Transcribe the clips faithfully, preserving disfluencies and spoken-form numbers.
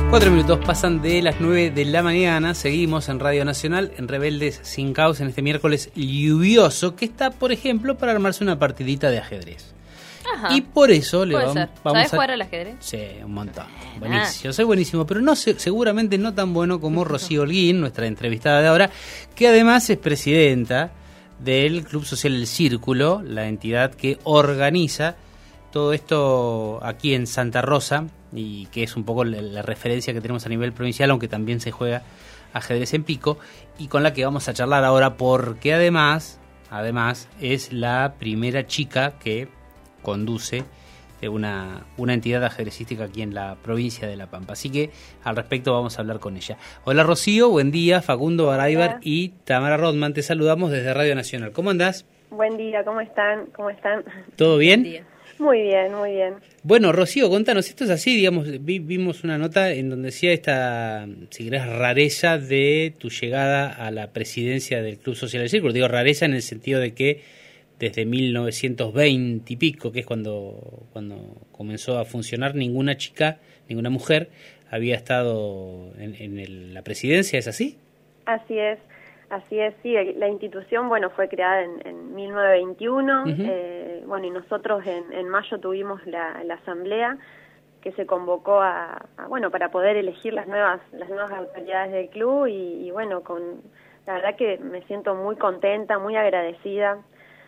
Cuatro minutos pasan de las nueve de la mañana. Seguimos en Radio Nacional, en Rebeldes Sin Causa, en este miércoles lluvioso, que está, por ejemplo, para armarse una partidita de ajedrez. Ajá. Y por eso le Puede vamos, ser. vamos ¿Sabés a... jugar al ajedrez? Sí, un montón. Buenísimo. Yo soy buenísimo, pero no sé, seguramente no tan bueno como Rocío Holguín, nuestra entrevistada de ahora, que además es presidenta del Club Social El Círculo, la entidad que organiza todo esto aquí en Santa Rosa, y que es un poco la, la referencia que tenemos a nivel provincial, aunque también se juega ajedrez en Pico, y con la que vamos a charlar ahora, porque además, además es la primera chica que conduce de una, una entidad ajedrecística aquí en la provincia de La Pampa. Así que al respecto vamos a hablar con ella. Hola Rocío, buen día. Facundo Baraybar y Tamara Rodman, te saludamos desde Radio Nacional. ¿Cómo andás? Buen día, ¿cómo están? ¿Cómo están? ¿Todo bien? Buen día. Muy bien, muy bien. Bueno, Rocío, contanos, esto es así, digamos, vi, vimos una nota en donde decía esta, si querés, rareza de tu llegada a la presidencia del Club Social del Círculo. Digo rareza en el sentido de que desde mil novecientos veinte y pico, que es cuando, cuando comenzó a funcionar, ninguna chica, ninguna mujer había estado en, en el, la presidencia, ¿es así? Así es, así es, sí. La institución, bueno, fue creada en, en mil novecientos veintiuno, uh-huh. eh, bueno, y nosotros en, en mayo tuvimos la, la asamblea que se convocó a, a, bueno, para poder elegir las nuevas, las nuevas autoridades del club y, y bueno, con la verdad que me siento muy contenta, muy agradecida.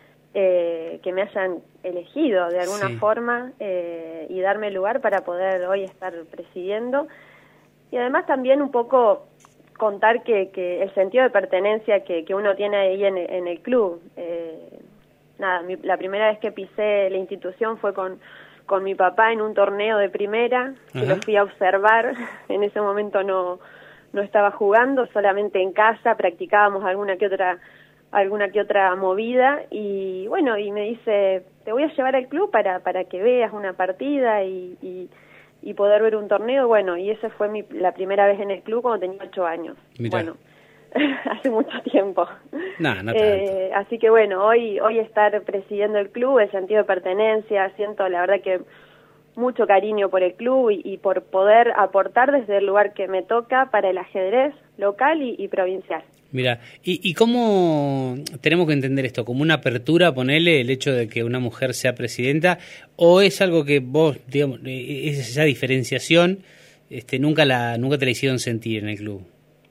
Eh, que me hayan elegido de alguna sí. forma eh, y darme lugar para poder hoy estar presidiendo y además también un poco contar que, que el sentido de pertenencia que, que uno tiene ahí en, en el club. Eh, nada, mi, la primera vez que pisé la institución fue con, con mi papá en un torneo de primera, que lo fui a observar, en ese momento no, no estaba jugando, solamente en casa, practicábamos alguna que otra alguna que otra movida y bueno, y me dice, te voy a llevar al club para para que veas una partida y, y, y poder ver un torneo. Bueno, y esa fue mi, la primera vez en el club cuando tenía ocho años. Mirá. Bueno, hace mucho tiempo. No, no tanto. Eh, así que bueno, hoy hoy estar presidiendo el club, el sentido de pertenencia, siento la verdad que mucho cariño por el club y, y por poder aportar desde el lugar que me toca para el ajedrez local y, y provincial. Mira, ¿y, ¿y cómo tenemos que entender esto? ¿Como una apertura, ponele, el hecho de que una mujer sea presidenta? ¿O es algo que vos, digamos, esa diferenciación, este, nunca la nunca te la hicieron sentir en el club?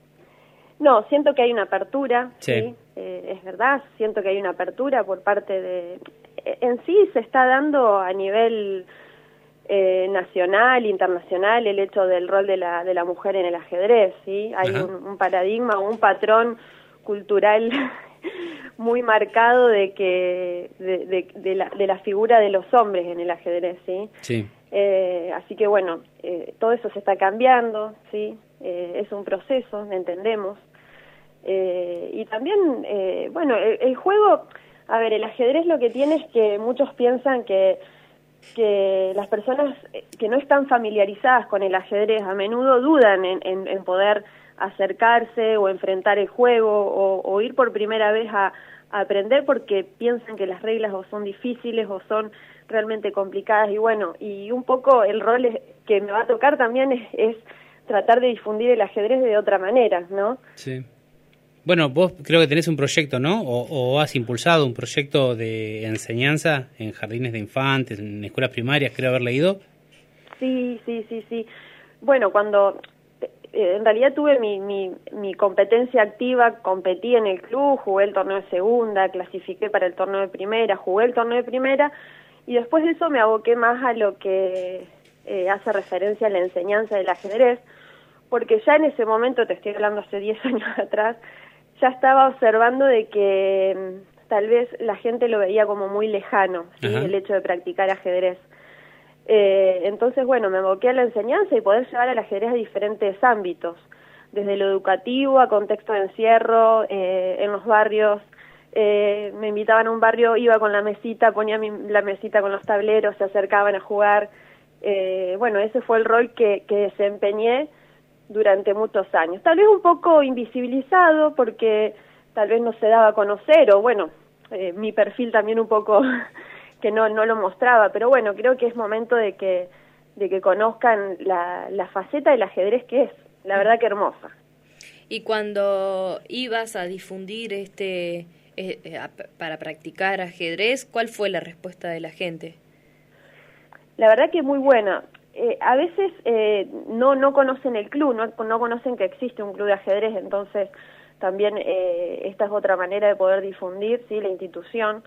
No, siento que hay una apertura, sí, sí eh, es verdad, siento que hay una apertura por parte de... En sí se está dando a nivel... Eh, nacional, internacional, el hecho del rol de la de la mujer en el ajedrez, ¿sí? Hay un, un paradigma, un patrón cultural muy marcado de que de, de, de, la, de la figura de los hombres en el ajedrez, ¿sí? Sí. Eh, así que bueno, eh, todo eso se está cambiando, ¿sí? Eh, es un proceso, entendemos. Eh, y también, eh, bueno, el, el juego, a ver, el ajedrez lo que tiene es que muchos piensan que que las personas que no están familiarizadas con el ajedrez a menudo dudan en, en, en poder acercarse o enfrentar el juego o, o ir por primera vez a, a aprender porque piensan que las reglas o son difíciles o son realmente complicadas y bueno, y un poco el rol es, que me va a tocar también es, es tratar de difundir el ajedrez de otra manera, ¿no? Sí. Bueno, vos creo que tenés un proyecto, ¿no? O, o has impulsado un proyecto de enseñanza en jardines de infantes, en escuelas primarias, creo haber leído. Sí, sí, sí, sí. Bueno, cuando eh, en realidad tuve mi, mi, mi competencia activa, competí en el club, jugué el torneo de segunda, clasifiqué para el torneo de primera, jugué el torneo de primera y después de eso me aboqué más a lo que eh, hace referencia a la enseñanza del ajedrez, porque ya en ese momento, te estoy hablando hace diez años atrás, ya estaba observando de que mmm, tal vez la gente lo veía como muy lejano, ¿sí? El hecho de practicar ajedrez. Eh, entonces, bueno, me aboqué a la enseñanza y poder llevar al ajedrez a diferentes ámbitos, desde lo educativo a contexto de encierro, eh, en los barrios. Eh, me invitaban a un barrio, iba con la mesita, ponía mi, la mesita con los tableros, se acercaban a jugar. Eh, bueno, ese fue el rol que, que desempeñé durante muchos años. Tal vez un poco invisibilizado porque tal vez no se daba a conocer o bueno, eh, mi perfil también un poco que no no lo mostraba, pero bueno, creo que es momento de que de que conozcan la, la faceta del ajedrez que es, la verdad que hermosa. Y cuando ibas a difundir este eh, eh, para practicar ajedrez, ¿cuál fue la respuesta de la gente? La verdad que muy buena. Eh, a veces eh, no no conocen el club, no, no conocen que existe un club de ajedrez, entonces también eh, esta es otra manera de poder difundir, sí, la institución,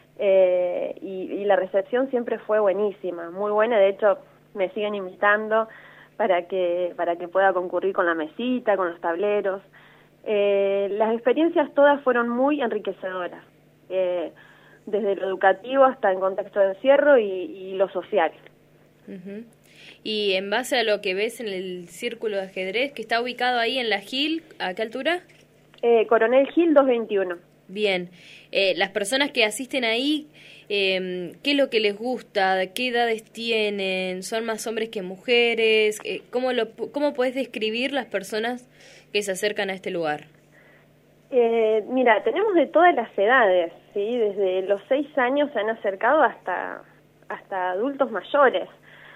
eh, y, y la recepción siempre fue buenísima, muy buena. De hecho me siguen invitando para que para que pueda concurrir con la mesita, con los tableros. Eh, las experiencias todas fueron muy enriquecedoras, eh, desde lo educativo hasta en contexto de encierro y, y lo social. Uh-huh. Y en base a lo que ves en el círculo de ajedrez, que está ubicado ahí en la Gil, ¿a qué altura? Eh, Coronel Gil doscientos veintiuno. Bien, eh, las personas que asisten ahí, eh, ¿qué es lo que les gusta? ¿Qué edades tienen? ¿Son más hombres que mujeres? Eh, ¿cómo, lo, ¿Cómo podés describir las personas que se acercan a este lugar? Eh, mira, tenemos de todas las edades, ¿sí? Desde los seis años se han acercado hasta, hasta adultos mayores.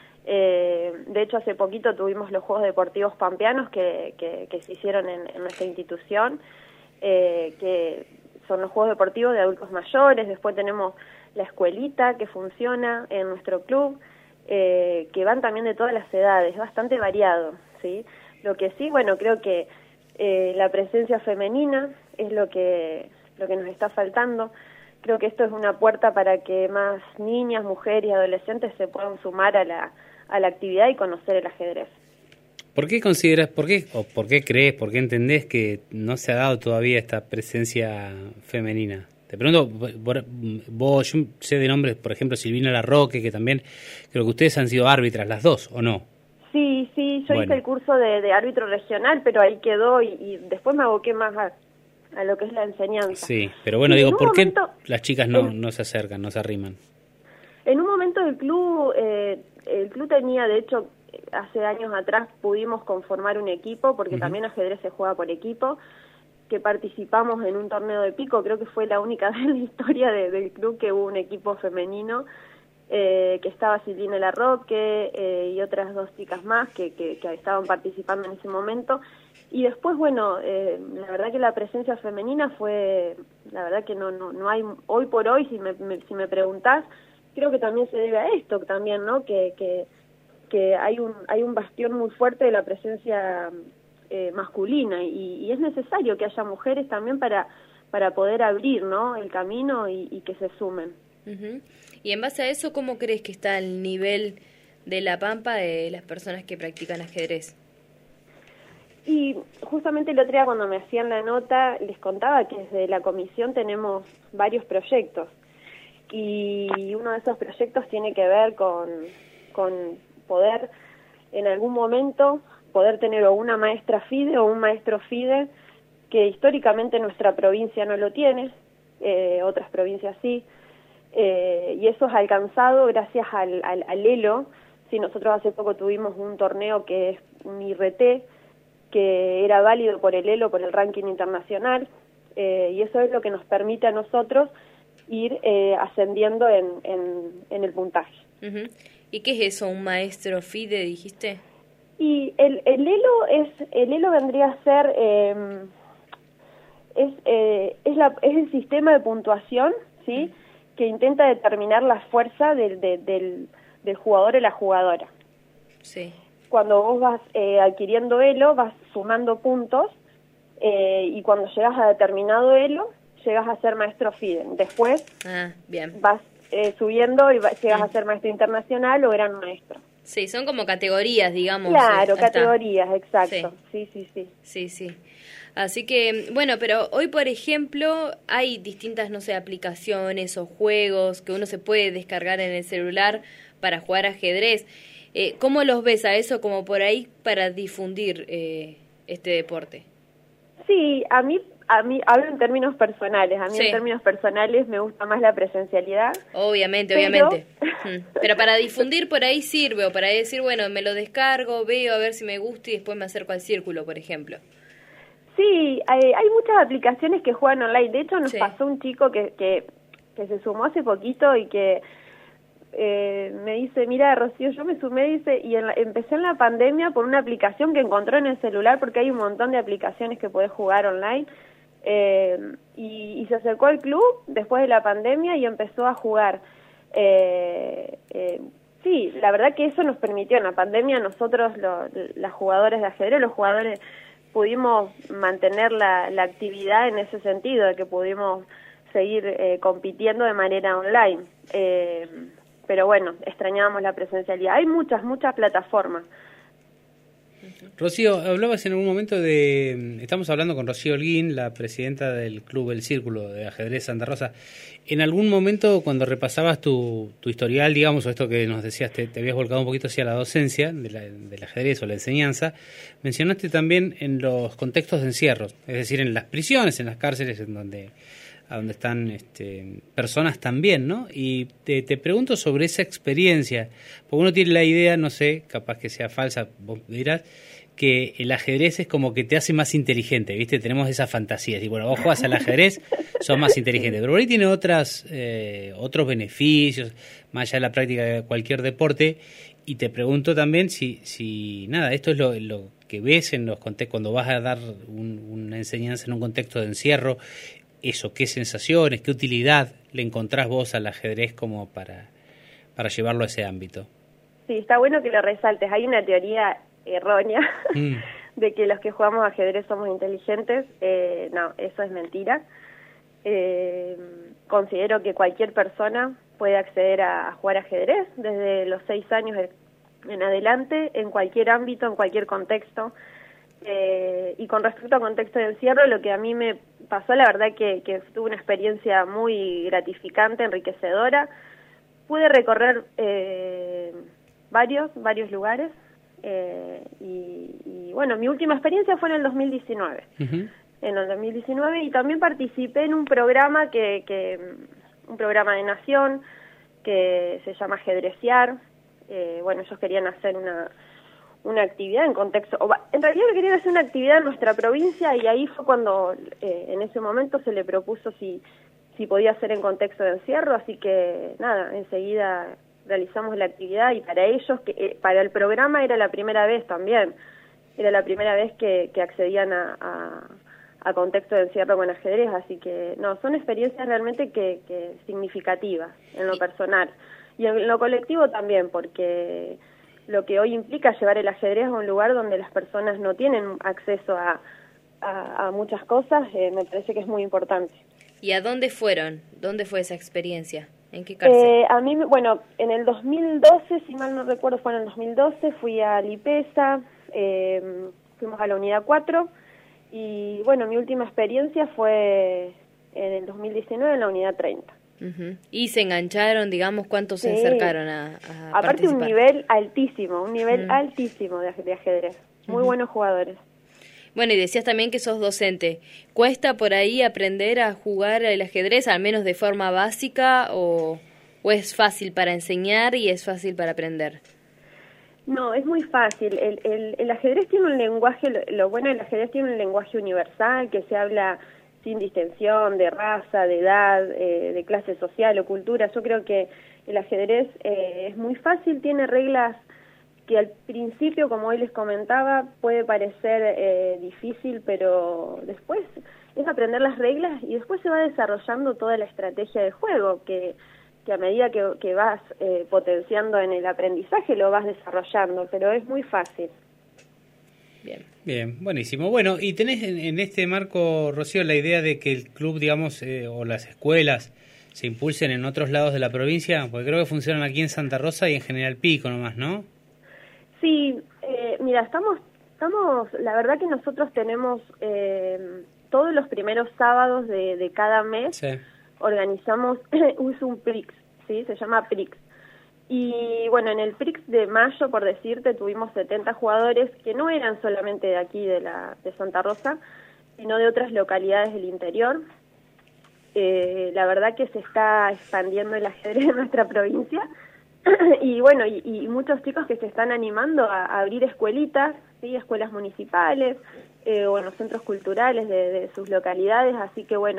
Eh, de hecho, hace poquito tuvimos los Juegos Deportivos Pampeanos que, que, que se hicieron en, en nuestra institución, eh, que son los Juegos Deportivos de adultos mayores. Después tenemos la escuelita que funciona en nuestro club, eh, que van también de todas las edades, bastante variado, ¿sí? Lo que sí, bueno, creo que eh, la presencia femenina es lo que, lo que nos está faltando. Creo que esto es una puerta para que más niñas, mujeres y adolescentes se puedan sumar a la, a la actividad y conocer el ajedrez. ¿Por qué consideras, por qué, o por qué crees, por qué entendés que no se ha dado todavía esta presencia femenina? Te pregunto, vos, yo sé de nombres, por ejemplo, Silvina Larroque, que también creo que ustedes han sido árbitras las dos, ¿o no? Sí, sí, yo bueno. hice el curso de, de árbitro regional, pero ahí quedó y, y después me aboqué más a, a lo que es la enseñanza. Sí, pero bueno, y digo, ¿por momento, qué las chicas no, en, no se acercan, no se arriman? En un momento el club, eh, el club tenía, de hecho, hace años atrás pudimos conformar un equipo, porque uh-huh. también ajedrez se juega por equipo, que participamos en un torneo de pico. Creo que fue la única vez en la historia de, del club que hubo un equipo femenino, eh, que estaba Silvina Larroque eh, y otras dos chicas más que, que, que estaban participando en ese momento. Y después, bueno, eh, la verdad que la presencia femenina fue, la verdad que no no, no hay, hoy por hoy, si me, me, si me preguntás, creo que también se debe a esto también, ¿no? Que, que, que hay un hay un bastión muy fuerte de la presencia eh, masculina y, y es necesario que haya mujeres también para para poder abrir, ¿no?, el camino y, y que se sumen. Uh-huh. Y en base a eso, ¿cómo crees que está el nivel de La Pampa de las personas que practican ajedrez? Y justamente el otro día cuando me hacían la nota les contaba que desde la comisión tenemos varios proyectos y uno de esos proyectos tiene que ver con, con poder en algún momento poder tener o una maestra FIDE o un maestro FIDE, que históricamente nuestra provincia no lo tiene, eh, otras provincias sí, eh, y eso es alcanzado gracias al, al, al ELO. Sí, nosotros hace poco tuvimos un torneo que es un I R T, que era válido por el ELO, por el ranking internacional, eh, y eso es lo que nos permite a nosotros ir eh, ascendiendo en, en, en el puntaje. Uh-huh. ¿Y qué es eso, un maestro FIDE, dijiste? Y el, el ELO es el ELO vendría a ser eh, es eh, es la es el sistema de puntuación, sí, que intenta determinar la fuerza del de, del del jugador o la jugadora. Sí. Cuando vos vas eh, adquiriendo elo, vas sumando puntos eh, y cuando llegas a determinado elo, llegas a ser maestro FIDE. Después ah, bien. vas eh, subiendo y va, llegas mm. a ser maestro internacional o gran maestro. Sí, son como categorías, digamos. Claro, categorías, exacto. Sí. sí, sí, sí. Sí, sí. Así que, bueno, pero hoy, por ejemplo, hay distintas, no sé, aplicaciones o juegos que uno se puede descargar en el celular para jugar ajedrez. Eh, ¿Cómo los ves a eso como por ahí para difundir eh, este deporte? Sí, a mí, a mí hablo en términos personales. A mí sí. en términos personales me gusta más la presencialidad. Obviamente, pero... obviamente. Pero para difundir por ahí sirve, o para decir, bueno, me lo descargo, veo a ver si me gusta y después me acerco al círculo, por ejemplo. Sí, hay, hay muchas aplicaciones que juegan online. De hecho, nos sí. pasó un chico que, que, que se sumó hace poquito y que eh, me dice, mira, Rocío, yo me sumé, dice, y en la, empecé en la pandemia por una aplicación que encontró en el celular, porque hay un montón de aplicaciones que podés jugar online, eh, y, y se acercó al club después de la pandemia y empezó a jugar. Eh, eh, sí, la verdad que eso nos permitió en la pandemia, nosotros, lo, las jugadoras de ajedrez, los jugadores, pudimos mantener la, la actividad en ese sentido, de que pudimos seguir eh, compitiendo de manera online. Eh, pero bueno, extrañábamos la presencialidad. Hay muchas, muchas plataformas. Rocío, hablabas en algún momento de... Estamos hablando con Rocío Holguín, la presidenta del Club El Círculo de Ajedrez Santa Rosa. En algún momento, cuando repasabas tu, tu historial, digamos, o esto que nos decías, te, te habías volcado un poquito hacia la docencia de la, del ajedrez o la enseñanza, mencionaste también en los contextos de encierro, es decir, en las prisiones, en las cárceles, en donde... a donde están este, personas también, ¿no? Y te, te pregunto sobre esa experiencia, porque uno tiene la idea, no sé, capaz que sea falsa, vos dirás, que el ajedrez es como que te hace más inteligente, ¿viste? Tenemos esa fantasía, y bueno, vos jugás al ajedrez, sos más inteligente, pero por ahí tiene otras, eh, otros beneficios, más allá de la práctica de cualquier deporte, y te pregunto también si, si nada, esto es lo, lo que ves en los contextos, cuando vas a dar un, una enseñanza en un contexto de encierro, eso, qué sensaciones, qué utilidad le encontrás vos al ajedrez como para, para llevarlo a ese ámbito. Sí, está bueno que lo resaltes. Hay una teoría errónea mm. de que los que jugamos ajedrez somos inteligentes. Eh, no, eso es mentira. Eh, considero que cualquier persona puede acceder a, a jugar ajedrez desde los seis años en adelante, en cualquier ámbito, en cualquier contexto. Eh, y con respecto a contexto de encierro, lo que a mí me pasó, la verdad que, que tuve una experiencia muy gratificante, enriquecedora. Pude recorrer eh, varios, varios lugares eh, y, y bueno, mi última experiencia fue en el dos mil diecinueve. Uh-huh. En el dos mil diecinueve y también participé en un programa que, que un programa de Nación que se llama Ajedreciar. Eh, bueno, ellos querían hacer una una actividad en contexto, o en realidad querían hacer una actividad en nuestra provincia y ahí fue cuando eh, en ese momento se le propuso si, si podía ser en contexto de encierro, así que nada, enseguida realizamos la actividad y para ellos, que eh, para el programa era la primera vez también, era la primera vez que, que accedían a, a, a contexto de encierro con ajedrez, así que no, son experiencias realmente que, que significativas en lo personal y en lo colectivo también, porque lo que hoy implica llevar el ajedrez a un lugar donde las personas no tienen acceso a, a, a muchas cosas, eh, me parece que es muy importante. ¿Y a dónde fueron? ¿Dónde fue esa experiencia? ¿En qué cárcel? Eh, a mí, bueno, en el dos mil doce, si mal no recuerdo, fue en el dos mil doce, fui a Lipesa, eh, fuimos a la unidad cuatro, y bueno, mi última experiencia fue en el dos mil diecinueve en la unidad treinta. Uh-huh. Y se engancharon, digamos, ¿cuántos sí. se acercaron a, a Aparte participar? Un nivel altísimo, un nivel uh-huh. altísimo de, de ajedrez, muy uh-huh. buenos jugadores. Bueno, y decías también que sos docente. ¿Cuesta por ahí aprender a jugar el ajedrez, al menos de forma básica, o, o es fácil para enseñar y es fácil para aprender? No, es muy fácil. El, el, el ajedrez tiene un lenguaje, lo, lo bueno del ajedrez tiene un lenguaje universal que se habla sin distinción de raza, de edad, eh, de clase social o cultura. Yo creo que el ajedrez eh, es muy fácil, tiene reglas que al principio, como hoy les comentaba, puede parecer eh, difícil, pero después es aprender las reglas y después se va desarrollando toda la estrategia de juego, que, que a medida que, que vas eh, potenciando en el aprendizaje lo vas desarrollando, pero es muy fácil. Bien. Bien, buenísimo. Bueno, y tenés en, en este marco, Rocío, la idea de que el club, digamos, eh, o las escuelas se impulsen en otros lados de la provincia, porque creo que funcionan aquí en Santa Rosa y en General Pico nomás, ¿no? Sí, eh, mira, estamos, estamos, la verdad que nosotros tenemos eh, todos los primeros sábados de, de cada mes, sí. organizamos es un P R I X, ¿sí? Se llama P R I X. Y bueno, en el P R I X de mayo, por decirte, tuvimos setenta jugadores que no eran solamente de aquí, de la de Santa Rosa, sino de otras localidades del interior. Eh, la verdad que se está expandiendo el ajedrez en nuestra provincia. Y bueno, y, y muchos chicos que se están animando a, a abrir escuelitas, ¿sí? Escuelas municipales eh, o en los centros culturales de, de sus localidades. Así que bueno,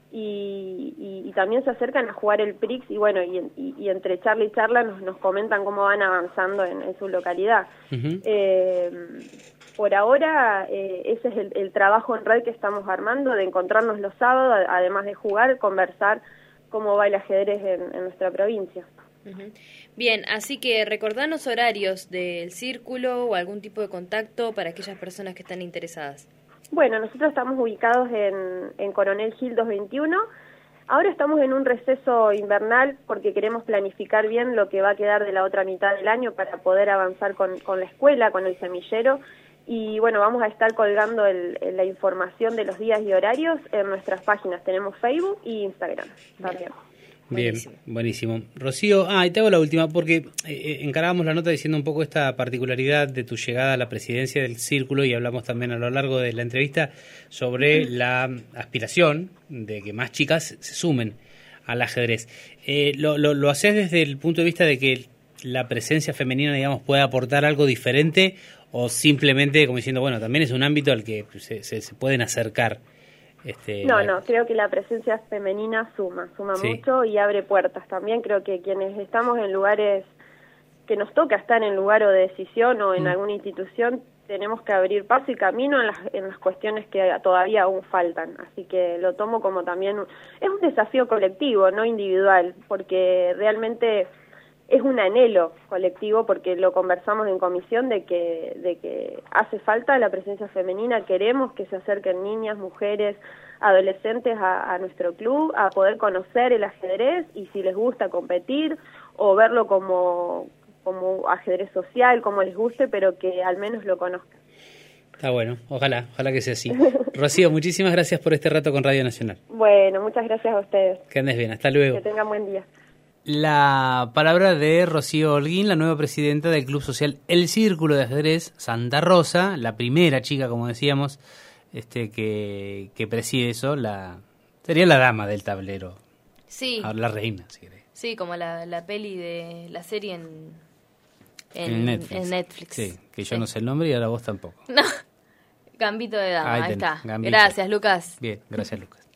y, y, y también se acercan a jugar el Prix y bueno, y, y, y entre charla y charla nos, nos comentan cómo van avanzando en, en su localidad. Uh-huh. Eh, por ahora eh, ese es el, el trabajo en red que estamos armando, de encontrarnos los sábados, además de jugar, conversar cómo va el ajedrez en, en nuestra provincia. Uh-huh. Bien, así que recordanos horarios del círculo o algún tipo de contacto para aquellas personas que están interesadas. Bueno, nosotros estamos ubicados en, en Coronel Gil doscientos veintiuno. Ahora estamos en un receso invernal porque queremos planificar bien lo que va a quedar de la otra mitad del año para poder avanzar con, con la escuela, con el semillero. Y bueno, vamos a estar colgando el, el, la información de los días y horarios en nuestras páginas. Tenemos Facebook y Instagram también. Bien, buenísimo. buenísimo. Rocío, ah, y te hago la última, porque eh, encarábamos la nota diciendo un poco esta particularidad de tu llegada a la presidencia del Círculo y hablamos también a lo largo de la entrevista sobre uh-huh. la aspiración de que más chicas se sumen al ajedrez. Eh, lo, lo, ¿Lo haces desde el punto de vista de que la presencia femenina, digamos, puede aportar algo diferente o simplemente como diciendo, bueno, también es un ámbito al que se, se, se pueden acercar? Este, no, no, creo que la presencia femenina suma, suma sí. mucho y abre puertas también. Creo que quienes estamos en lugares que nos toca estar en lugar o de decisión o en mm. alguna institución, tenemos que abrir paso y camino en las, en las cuestiones que todavía aún faltan. Así que lo tomo como también, un, es un desafío colectivo, no individual, porque realmente es un anhelo colectivo, porque lo conversamos en comisión de que de que hace falta la presencia femenina, queremos que se acerquen niñas, mujeres, adolescentes a, a nuestro club, a poder conocer el ajedrez y si les gusta competir o verlo como, como ajedrez social, como les guste, pero que al menos lo conozcan. Está bueno, ojalá, ojalá que sea así. Rocío, muchísimas gracias por este rato con Radio Nacional. Bueno, muchas gracias a ustedes. Que andes bien, hasta luego. Que tengan buen día. La palabra de Rocío Holguín, la nueva presidenta del Club Social El Círculo de Ajedrez Santa Rosa, la primera chica, como decíamos, este que, que preside eso, la sería la dama del tablero. Sí. La reina, si querés. Sí, como la, la peli de la serie en, en, en, Netflix. en Netflix. Sí, que yo sí. no sé el nombre y ahora vos tampoco. No, Gambito de Dama, ahí, ahí está. Gambito. Gracias, Lucas. Bien, gracias, Lucas.